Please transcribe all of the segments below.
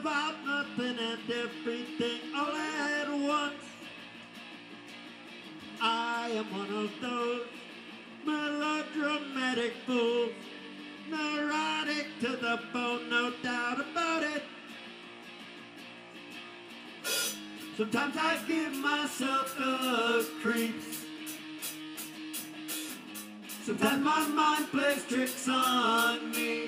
about nothing and everything all at once. I am one of those melodramatic fools, neurotic to the bone, no doubt about it. Sometimes I give myself the creeps. Sometimes my mind plays tricks on me.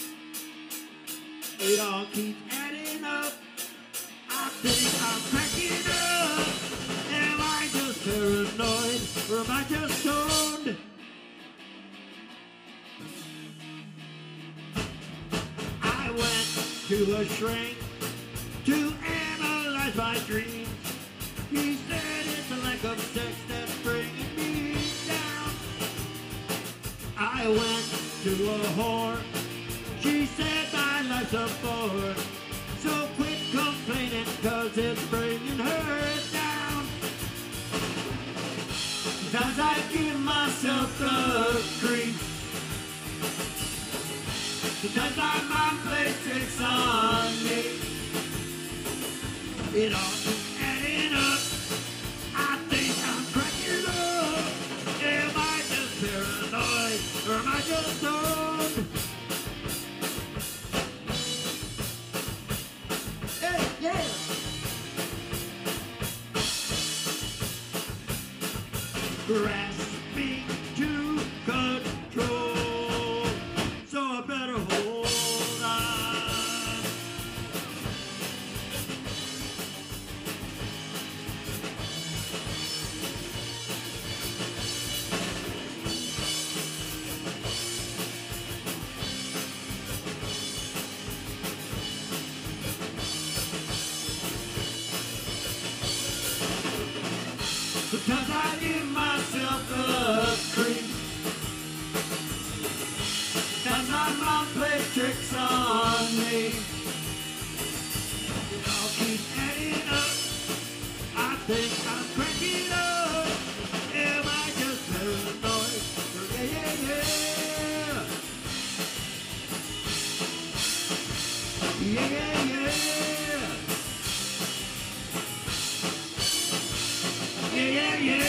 It all keeps adding up. I think I'm cracking up. Am I just paranoid or am I just stoned? I went to a shrink to analyze my dreams. He said it's a lack of sex that's bringing me down. I went to a whore. She said my life's a bore. So quit complaining cause it's bringing her down. Sometimes I give myself the creeps. Sometimes my mind plays tricks on me. It all keeps adding up. I think I'm cracking up. Am I just paranoid or am I just stoned? Hey, yeah! Grasping to control, so I better hold on. Sometimes I give myself the creep. Sometimes my mom plays tricks on me. It all keeps adding up. I think I'm cracking up. Am I just paranoid? Yeah, yeah, yeah. Yeah, yeah, yeah. Yeah, yeah, yeah.